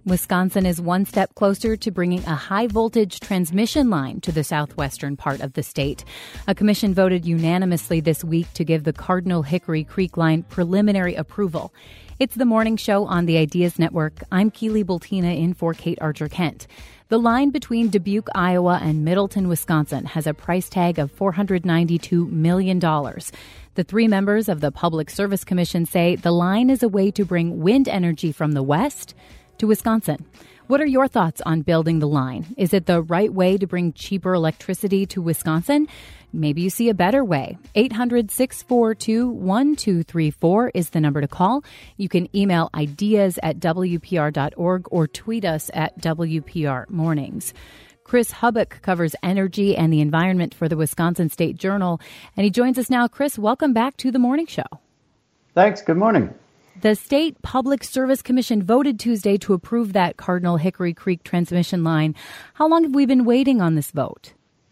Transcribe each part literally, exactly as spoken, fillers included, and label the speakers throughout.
Speaker 1: Wisconsin is one step closer to bringing a high-voltage transmission line to the southwestern part of the state. A commission voted unanimously this week to give the Cardinal Hickory Creek Line preliminary approval. It's the morning show on the Ideas Network. I'm Keely Bultina in for Kate Archer-Kent. The line between Dubuque, Iowa and Middleton, Wisconsin has a price tag of four hundred ninety-two million dollars. The three members of the Public Service Commission say the line is a way to bring wind energy from the west to Wisconsin. What are your thoughts on building the line? Is it the right way to bring cheaper electricity to Wisconsin? Maybe you see a better way. eight hundred, six four two, one two three four is the number to call. You can email ideas at W P R dot org or tweet us at W P R Mornings. Chris Hubbock covers energy and the environment for the Wisconsin State Journal, and he joins us now. Chris, welcome back to the morning show.
Speaker 2: Thanks. Good morning.
Speaker 1: The State Public Service Commission voted Tuesday to approve that Cardinal Hickory Creek transmission line. How long have we been waiting on this vote?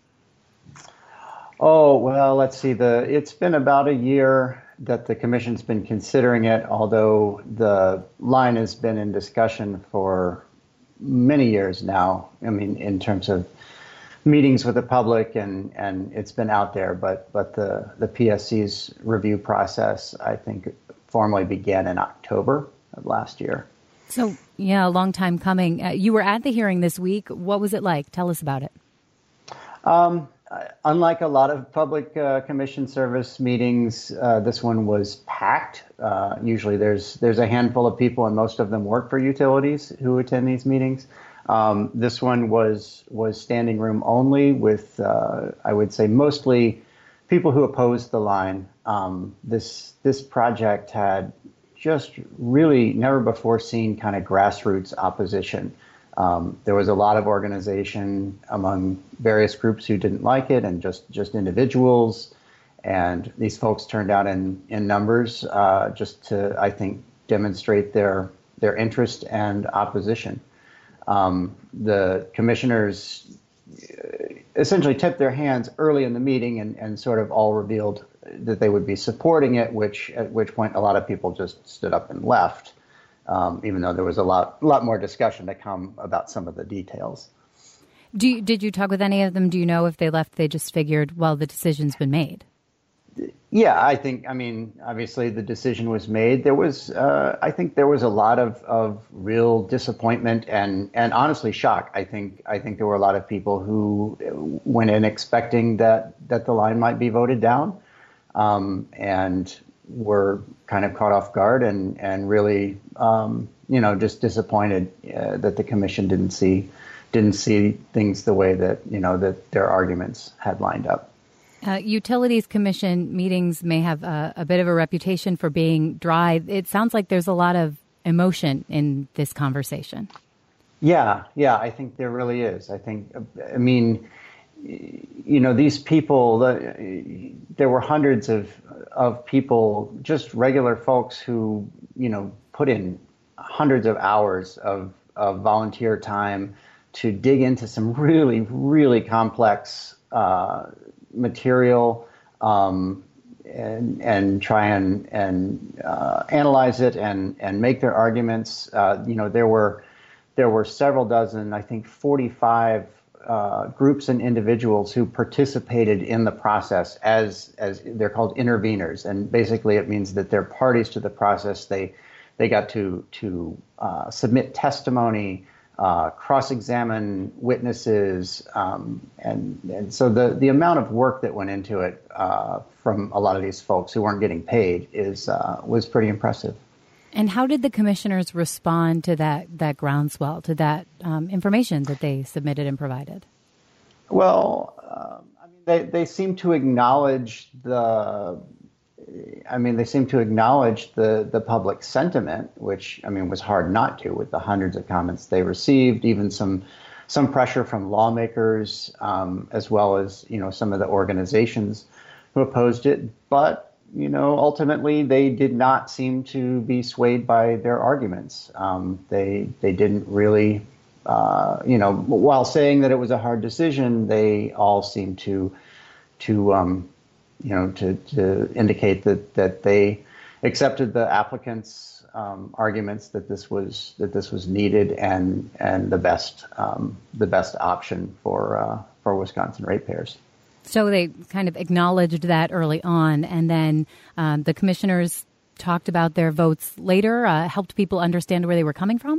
Speaker 2: Oh, well, let's see. The It's been about a year that the commission's been considering it, although the line has been in discussion for many years now. I mean, in terms of meetings with the public, and, and it's been out there. But but the, the P S C's review process, I think, formally began in October of last year.
Speaker 1: So, yeah, a long time coming. Uh, you were at the hearing this week. What was it like? Tell us about it.
Speaker 2: Um, unlike a lot of public uh, commission service meetings, uh, this one was packed. Uh, usually there's there's a handful of people, and most of them work for utilities who attend these meetings. Um, this one was was standing room only with, uh, I would say, mostly people who opposed the line. Um, this this project had just really never before seen kind of grassroots opposition. Um, there was a lot of organization among various groups who didn't like it, and just, just individuals. And these folks turned out in in numbers uh, just to, I think, demonstrate their their interest and opposition. Um, the commissioners essentially tipped their hands early in the meeting and, and sort of all revealed that they would be supporting it, which at which point a lot of people just stood up and left, um, even though there was a lot lot more discussion to come about some of the details.
Speaker 1: Do you, did you talk with any of them? Do you know if they left, they just figured, well, the decision's been made?
Speaker 2: Yeah, I think, I mean, obviously the decision was made. There was, uh, I think there was a lot of, of real disappointment and, and honestly shock. I think, I think there were a lot of people who went in expecting that, that the line might be voted down, um, and were kind of caught off guard and, and really, um, you know, just disappointed uh, that the commission didn't see, didn't see things the way that, you know, that their arguments had lined up.
Speaker 1: Uh, Utilities Commission meetings may have a, a bit of a reputation for being dry. It sounds like there's a lot of emotion in this conversation.
Speaker 2: Yeah, yeah, I think there really is. I think, I mean, you know, these people, the, there were hundreds of, of people, just regular folks who, you know, put in hundreds of hours of, of volunteer time to dig into some really, really complex uh material, um, and and try and and uh, analyze it and and make their arguments. Uh, you know, there were there were several dozen, I think, forty-five uh, groups and individuals who participated in the process as as they're called interveners, and basically it means that they're parties to the process. They they got to to uh, submit testimony, Uh, cross-examine witnesses, um, and, and so the, the amount of work that went into it uh, from a lot of these folks who weren't getting paid is uh, was pretty impressive.
Speaker 1: And how did the commissioners respond to that that groundswell, to that um, information that they submitted and provided?
Speaker 2: Well, um, I mean, they they seem to acknowledge the. I mean, they seem to acknowledge the, the public sentiment, which, I mean, was hard not to with the hundreds of comments they received, even some some pressure from lawmakers, um, as well as, you know, some of the organizations who opposed it. But, you know, ultimately, they did not seem to be swayed by their arguments. Um, they they didn't really, uh, you know, while saying that it was a hard decision, they all seemed to to um, you know, to, to indicate that, that they accepted the applicants' um, arguments that this was that this was needed and and the best um, the best option for uh, for Wisconsin ratepayers.
Speaker 1: So they kind of acknowledged that early on, and then um, the commissioners talked about their votes later, uh, helped people understand where they were coming from?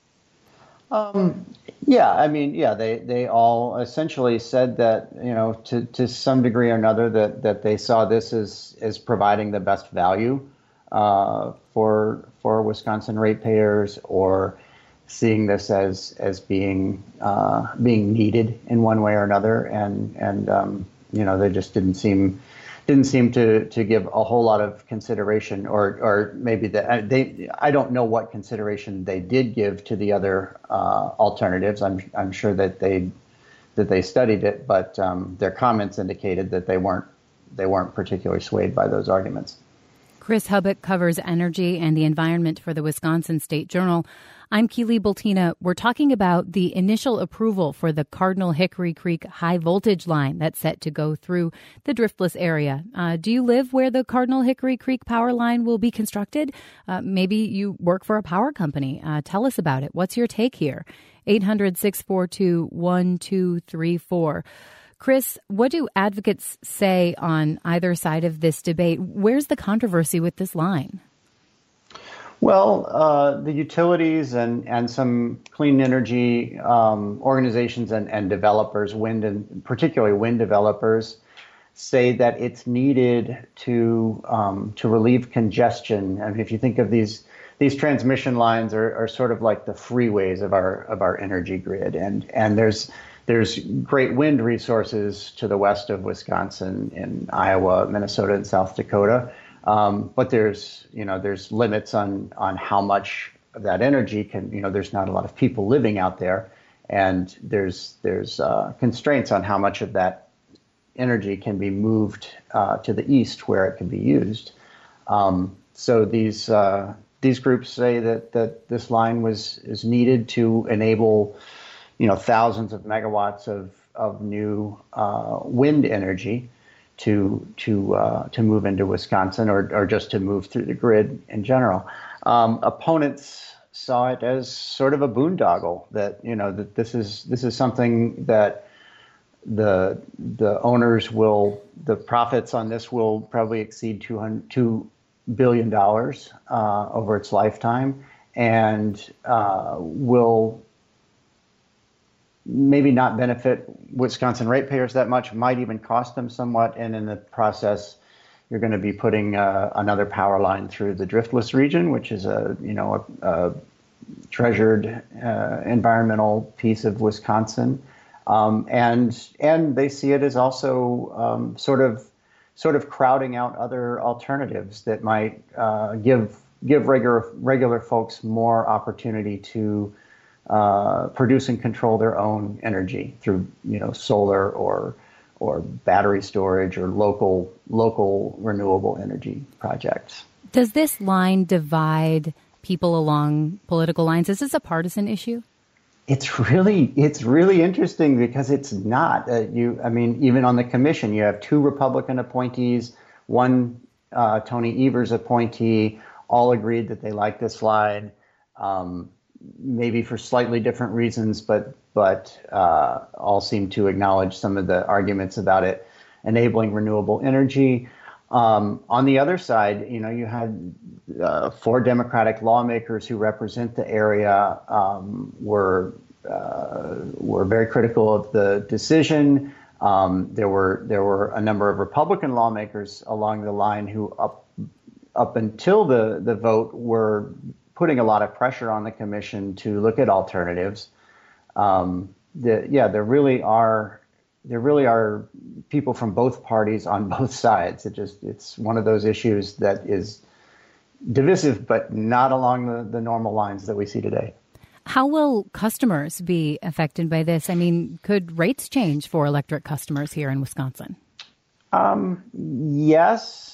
Speaker 2: Um, yeah, I mean, yeah, they, they all essentially said that, you know, to, to some degree or another, that, that they saw this as, as providing the best value uh, for for Wisconsin ratepayers, or seeing this as as being uh, being needed in one way or another, and and um, you know, they just didn't seem didn't seem to to give a whole lot of consideration, or or maybe that they I don't know what consideration they did give to the other uh, alternatives. I'm I'm sure that they that they studied it, but um, their comments indicated that they weren't they weren't particularly swayed by those arguments.
Speaker 1: Chris Hubbock covers energy and the environment for the Wisconsin State Journal. I'm Keely Bultina. We're talking about the initial approval for the Cardinal Hickory Creek high voltage line that's set to go through the Driftless area. Uh, do you live where the Cardinal Hickory Creek power line will be constructed? Uh, maybe you work for a power company. Uh, tell us about it. What's your take here? eight hundred, six four two, one two three four. Chris, what do advocates say on either side of this debate? Where's the controversy with this line?
Speaker 2: Well, uh, the utilities and, and some clean energy um, organizations and, and developers, wind and particularly wind developers, say that it's needed to um, to relieve congestion. I mean, if you think of these these transmission lines are, are sort of like the freeways of our of our energy grid, and and there's There's great wind resources to the west of Wisconsin, in Iowa, Minnesota, and South Dakota. Um, but there's, you know, there's limits on on how much of that energy can, you know, there's not a lot of people living out there, and there's there's uh, constraints on how much of that energy can be moved uh, to the east where it can be used. Um, so these uh, these groups say that that this line was is needed to enable, you know, thousands of megawatts of of new uh, wind energy to to uh, to move into Wisconsin, or or just to move through the grid in general. Um, opponents saw it as sort of a boondoggle, that, you know, that this is this is something that the the owners will the profits on this will probably exceed two hundred two billion dollars uh, over its lifetime, and uh, will maybe not benefit Wisconsin ratepayers that much, might even cost them somewhat. And in the process, you're going to be putting uh, another power line through the Driftless region, which is a, you know, a, a treasured uh, environmental piece of Wisconsin. Um, and and they see it as also um, sort of sort of crowding out other alternatives that might uh, give give regular regular folks more opportunity to Uh, produce and control their own energy through, you know, solar or or battery storage or local local renewable energy projects.
Speaker 1: Does this line divide people along political lines? Is this a partisan issue?
Speaker 2: It's really it's really interesting, because it's not. Uh, you, I mean, even on the commission, you have two Republican appointees, one uh, Tony Evers appointee. All agreed that they like this line. Um, maybe for slightly different reasons, but but uh, all seem to acknowledge some of the arguments about it enabling renewable energy. Um, on the other side, you know, you had uh, four Democratic lawmakers who represent the area um, were uh, were very critical of the decision. Um, there were there were a number of Republican lawmakers along the line who up up until the the vote were putting a lot of pressure on the commission to look at alternatives. Um, the, yeah, there really are there really are people from both parties on both sides. It just it's one of those issues that is divisive, but not along the, the normal lines that we see today.
Speaker 1: How will customers be affected by this? I mean, could rates change for electric customers here in Wisconsin? Um,
Speaker 2: yes.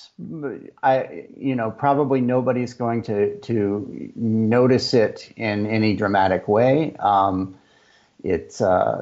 Speaker 2: I, you know, probably nobody's going to to notice it in any dramatic way. Um, it's uh,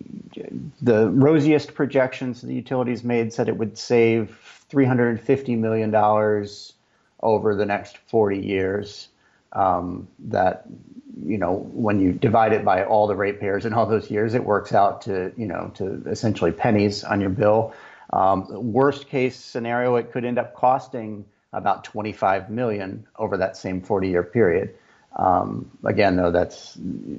Speaker 2: the rosiest projections the utilities made said it would save three hundred fifty million dollars over the next forty years. um, that, you know, when you divide it by all the ratepayers in all those years, it works out to, you know, to essentially pennies on your bill. Um, worst case scenario, it could end up costing about twenty-five million dollars over that same forty-year period. Um, again, though, that's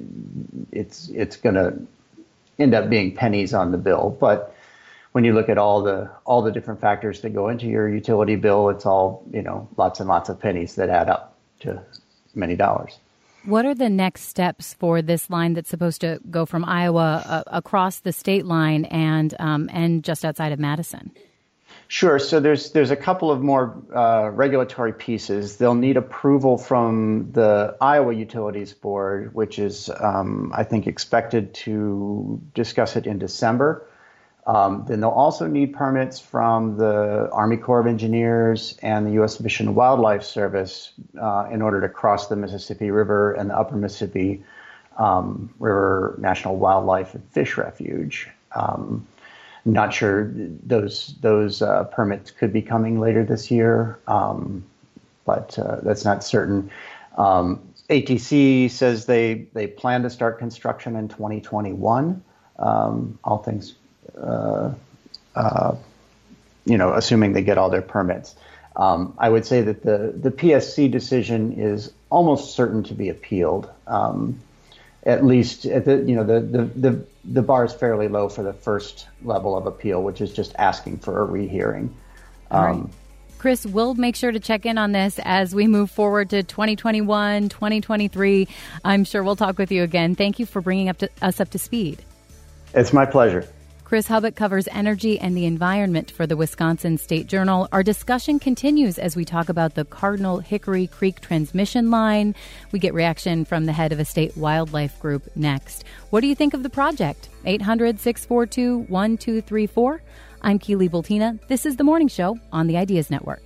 Speaker 2: it's it's going to end up being pennies on the bill. But when you look at all the all the different factors that go into your utility bill, it's all, you know, lots and lots of pennies that add up to many dollars.
Speaker 1: What are the next steps for this line that's supposed to go from Iowa uh, across the state line and um, and just outside of Madison?
Speaker 2: Sure. So there's there's a couple of more uh, regulatory pieces. They'll need approval from the Iowa Utilities Board, which is, um, I think, expected to discuss it in December. Um, then they'll also need permits from the Army Corps of Engineers and the U S Fish and Wildlife Service uh, in order to cross the Mississippi River and the Upper Mississippi um, River National Wildlife and Fish Refuge. Um, not sure those those uh, permits could be coming later this year, um, but uh, that's not certain. Um, A T C says they they plan to start construction in twenty twenty-one. Um, all things. Uh, uh, you know, assuming they get all their permits. Um, I would say that the, the P S C decision is almost certain to be appealed. Um, at least, at the, you know, the, the, the, the bar is fairly low for the first level of appeal, which is just asking for a rehearing. Um,
Speaker 1: all right. Chris, we'll make sure to check in on this as we move forward to twenty twenty-one, twenty twenty-three. I'm sure we'll talk with you again. Thank you for bringing up to, us up to speed.
Speaker 2: It's my pleasure.
Speaker 1: Chris Hubbock covers energy and the environment for the Wisconsin State Journal. Our discussion continues as we talk about the Cardinal Hickory Creek transmission line. We get reaction from the head of a state wildlife group next. What do you think of the project? eight hundred, six four two, one two three four. I'm Keely Bultina. This is The Morning Show on the Ideas Network.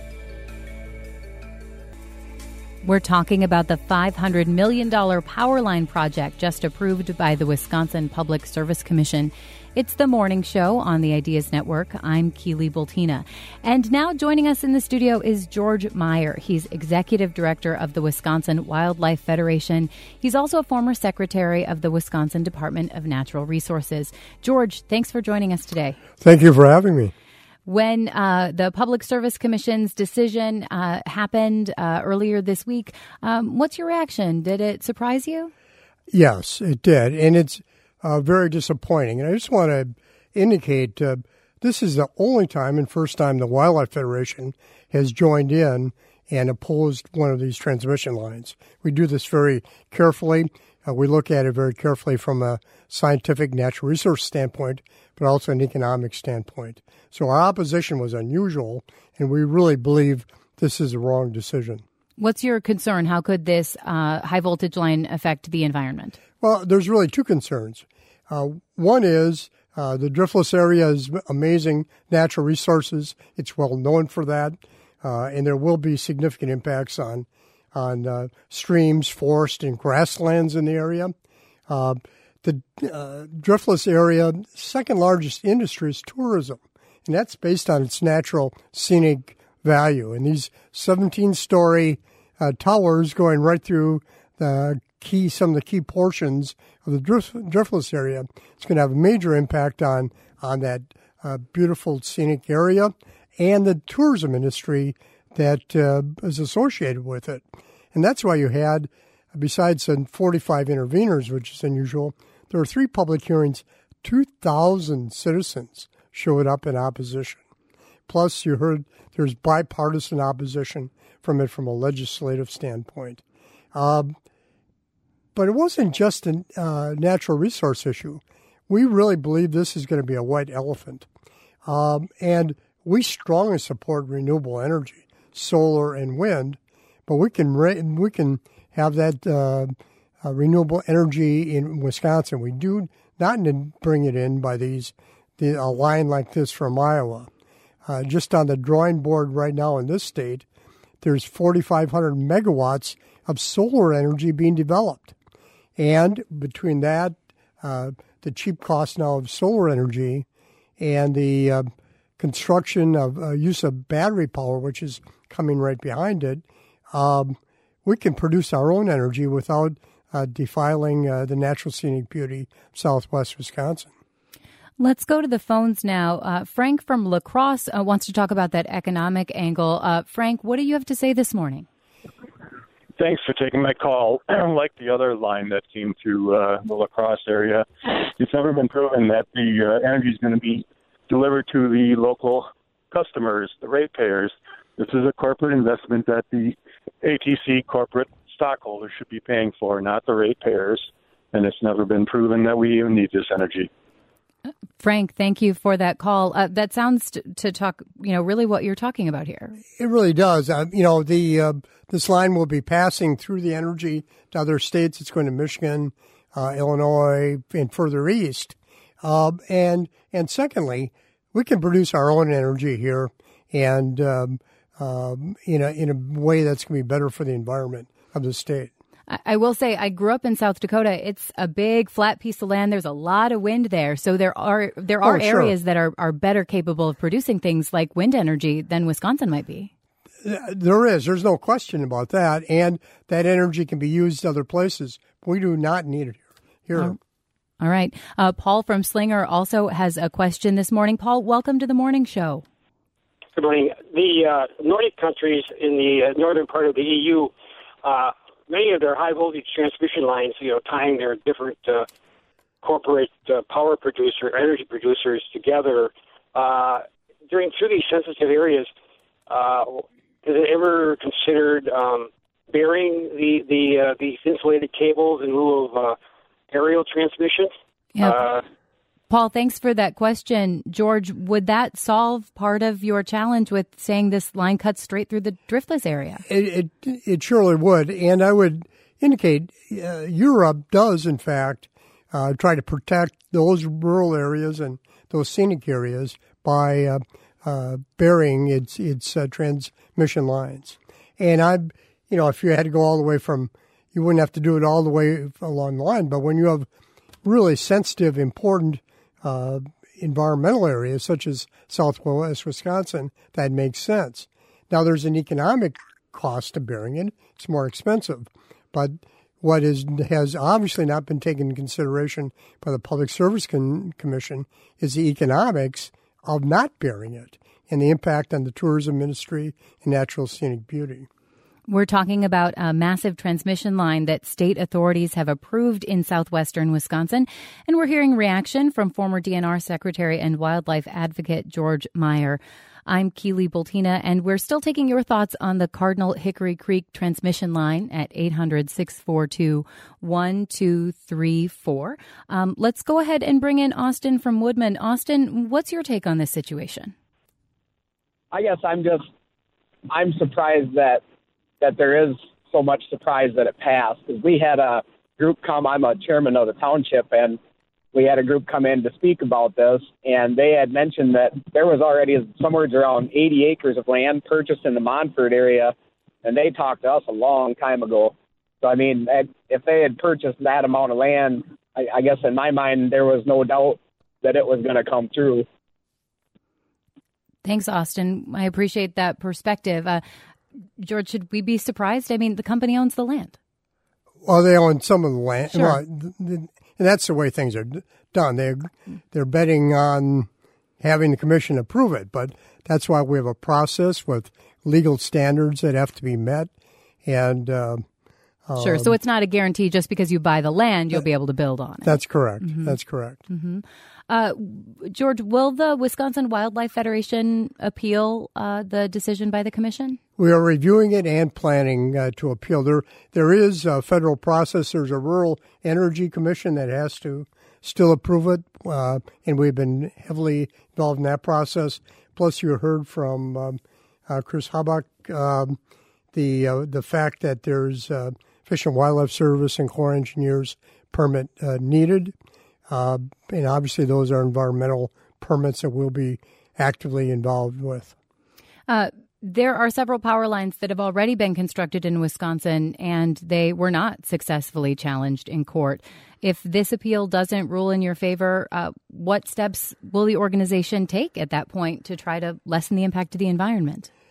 Speaker 1: We're talking about the five hundred million dollars power line project just approved by the Wisconsin Public Service Commission. It's The Morning Show on the Ideas Network. I'm Keely Bultina. And now joining us in the studio is George Meyer. He's Executive Director of the Wisconsin Wildlife Federation. He's also a former Secretary of the Wisconsin Department of Natural Resources. George, thanks for joining us today.
Speaker 3: Thank you for having me.
Speaker 1: When uh, the Public Service Commission's decision uh, happened uh, earlier this week, um, what's your reaction? Did it surprise you?
Speaker 3: Yes, it did. And it's uh, very disappointing. And I just want to indicate uh, this is the only time and first time the Wildlife Federation has joined in and opposed one of these transmission lines. We do this very carefully. Uh, we look at it very carefully from a scientific natural resource standpoint, but also an economic standpoint. So our opposition was unusual, and we really believe this is a wrong decision.
Speaker 1: What's your concern? How could this uh, high-voltage line affect the environment?
Speaker 3: Well, there's really two concerns. Uh, one is uh, the Driftless area is amazing natural resources. It's well known for that, uh, and there will be significant impacts on on uh, streams, forest, and grasslands in the area. Uh, the uh, Driftless area, second largest industry is tourism, and that's based on its natural scenic value. And these seventeen-story uh, towers going right through the key, some of the key portions of the drift, Driftless area, it's going to have a major impact on on that uh, beautiful scenic area and the tourism industry that uh, is associated with it. And that's why you had, besides the forty-five interveners, which is unusual, there were three public hearings. two thousand citizens showed up in opposition. Plus, you heard there's bipartisan opposition from it from a legislative standpoint. Um, but it wasn't just a uh, natural resource issue. We really believe this is going to be a white elephant. Um, and we strongly support renewable energy, solar and wind, but we can re- we can have that uh, uh, renewable energy in Wisconsin. We do not need to bring it in by these the, a line like this from Iowa. Uh, just on the drawing board right now in this state, there's forty-five hundred megawatts of solar energy being developed. And between that, uh, the cheap cost now of solar energy and the uh, construction of uh, use of battery power, which is coming right behind it, um, we can produce our own energy without uh, defiling uh, the natural scenic beauty of Southwest Wisconsin.
Speaker 1: Let's go to the phones now. Uh, Frank from La Crosse uh, wants to talk about that economic angle. Uh, Frank, what do you have to say this morning?
Speaker 4: Thanks for taking my call. Like the other line that came through uh, the La Crosse area, it's never been proven that the uh, energy is going to be delivered to the local customers, the ratepayers. This is a corporate investment that the A T C corporate stockholders should be paying for, not the ratepayers. And it's never been proven that we even need this energy.
Speaker 1: Frank, thank you for that call. Uh, that sounds to, to talk, you know, really what you're talking about here.
Speaker 3: It really does. Uh, you know, the uh, this line will be passing through the energy to other states. It's going to Michigan, uh, Illinois, and further east. Uh, and and secondly, we can produce our own energy here, and um, um, in a in a way that's going to be better for the environment of the state.
Speaker 1: I will say I grew up in South Dakota. It's a big flat piece of land. There's a lot of wind there. So there are there are oh, sure. areas that are, are better capable of producing things like wind energy than Wisconsin might be.
Speaker 3: There is. There's no question about that. And that energy can be used other places. We do not need it here. here.
Speaker 1: Oh. All right. Uh, Paul from Slinger also has a question this morning. Paul, welcome to the morning show.
Speaker 5: Good morning. The uh, Nordic countries in the uh, northern part of the E U, uh, many of their high-voltage transmission lines, you know, tying their different uh, corporate uh, power producer, energy producers together, uh, during through these sensitive areas, uh, has it ever considered um, burying the the uh, these insulated cables in lieu of uh, aerial transmission?
Speaker 1: Yeah.
Speaker 5: Uh,
Speaker 1: Paul, thanks for that question. George, would that solve part of your challenge with saying this line cuts straight through the driftless area?
Speaker 3: It it, it surely would. And I would indicate uh, Europe does, in fact, uh, try to protect those rural areas and those scenic areas by uh, uh, burying its, its uh, transmission lines. And I, you know, if you had to go all the way from, you wouldn't have to do it all the way along the line. But when you have really sensitive, important Uh, environmental areas such as Southwest Wisconsin, that makes sense. Now, there's an economic cost to burying it. It's more expensive. But what is has obviously not been taken into consideration by the Public Service Con- Commission is the economics of not burying it and the impact on the tourism industry and natural scenic beauty.
Speaker 1: We're talking about a massive transmission line that state authorities have approved in southwestern Wisconsin. And we're hearing reaction from former D N R Secretary and wildlife advocate George Meyer. I'm Keely Bultina, and we're still taking your thoughts on the Cardinal Hickory Creek transmission line at eight hundred, six four two, one two three four. Um, let's go ahead and bring in Austin from Woodman. Austin, what's your take on this situation?
Speaker 6: I guess I'm just, I'm surprised that that there is so much surprise that it passed. Because we had a group come, I'm a chairman of the township, and we had a group come in to speak about this, and they had mentioned that there was already somewhere around eighty acres of land purchased in the Montford area, and they talked to us a long time ago. So, I mean, if they had purchased that amount of land, I, I guess in my mind there was no doubt that it was going to come through.
Speaker 1: Thanks, Austin. I appreciate that perspective. Uh, George, should we be surprised? I mean, the company owns the land.
Speaker 3: Well, they own some of the land.
Speaker 1: Sure.
Speaker 3: Well, and that's the way things are done. They're, they're betting on having the commission approve it. But that's why we have a process with legal standards that have to be met. And uh,
Speaker 1: Sure.
Speaker 3: Um,
Speaker 1: so it's not a guarantee just because you buy the land, you'll be able to build on it.
Speaker 3: That's correct.
Speaker 1: Mm-hmm.
Speaker 3: That's correct.
Speaker 1: Mm-hmm. Uh, George, will the Wisconsin Wildlife Federation appeal uh, the decision by the commission?
Speaker 3: We are reviewing it and planning uh, to appeal. There, there is a federal process. There's a Rural Energy Commission that has to still approve it, uh, and we've been heavily involved in that process. Plus, you heard from um, uh, Chris Habach um, the uh, the fact that there's uh, Fish and Wildlife Service and Corps Engineers permit uh, needed. Uh, and obviously those are environmental permits that we'll be actively involved with.
Speaker 1: Uh, there are several power lines that have already been constructed in Wisconsin, and they were not successfully challenged in court. If this appeal doesn't rule in your favor, uh, what steps will the organization take at that point to try to lessen the impact to the environment?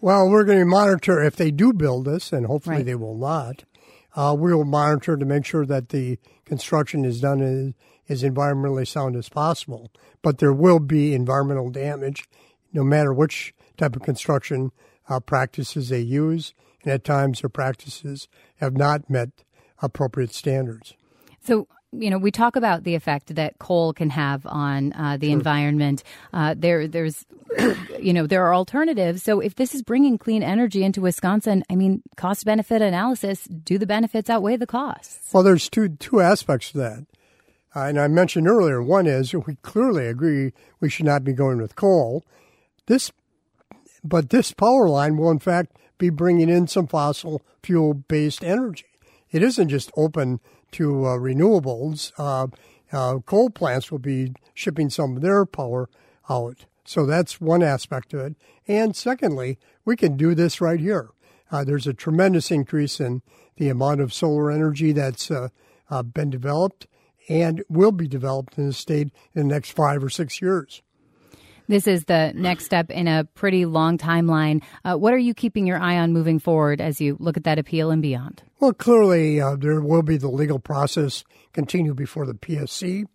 Speaker 3: Well, we're going to monitor if they do build this, and hopefully
Speaker 1: Right.
Speaker 3: they will not. Uh, we will monitor to make sure that the construction is done as, as environmentally sound as possible. But there will be environmental damage no matter which type of construction uh, practices they use. And at times their practices have not met appropriate standards.
Speaker 1: So, you know, we talk about the effect that coal can have on uh, the
Speaker 3: Sure.
Speaker 1: environment. Uh, there, there's, you know, there are alternatives. So if this is bringing clean energy into Wisconsin, I mean, cost-benefit analysis, do the benefits outweigh the costs?
Speaker 3: Well, there's two two aspects to that. Uh, and I mentioned earlier, one is we clearly agree we should not be going with coal. This, but this power line will, in fact, be bringing in some fossil fuel-based energy. It isn't just open to uh, renewables. Uh, uh, coal plants will be shipping some of their power out. So that's one aspect of it. And secondly, we can do this right here. Uh, there's a tremendous increase in the amount of solar energy that's uh, uh, been developed and will be developed in the state in the next five or six years.
Speaker 1: This is the next step in a pretty long timeline. Uh, what are you keeping your eye on moving forward as you look at that appeal and beyond?
Speaker 3: Well, clearly uh, there will be the legal process continue before the P S C.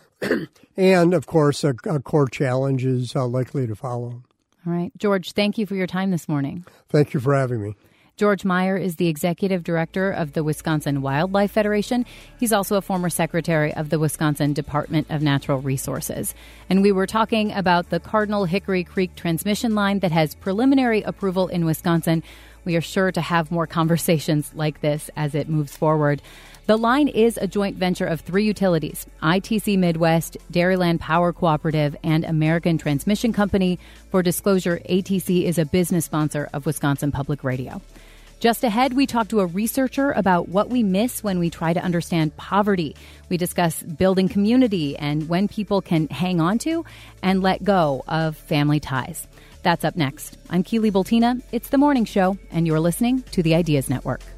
Speaker 3: And, of course, a, a court challenge is uh, likely to follow.
Speaker 1: All right. George, thank you for your time this morning.
Speaker 3: Thank you for having me.
Speaker 1: George Meyer is the executive director of the Wisconsin Wildlife Federation. He's also a former secretary of the Wisconsin Department of Natural Resources. And we were talking about the Cardinal Hickory Creek transmission line that has preliminary approval in Wisconsin. We are sure to have more conversations like this as it moves forward. The line is a joint venture of three utilities: I T C Midwest, Dairyland Power Cooperative, and American Transmission Company. For disclosure, A T C is a business sponsor of Wisconsin Public Radio. Just ahead, we talk to a researcher about what we miss when we try to understand poverty. We discuss building community and when people can hang on to and let go of family ties. That's up next. I'm Keely Bultina. It's The Morning Show, and you're listening to the Ideas Network.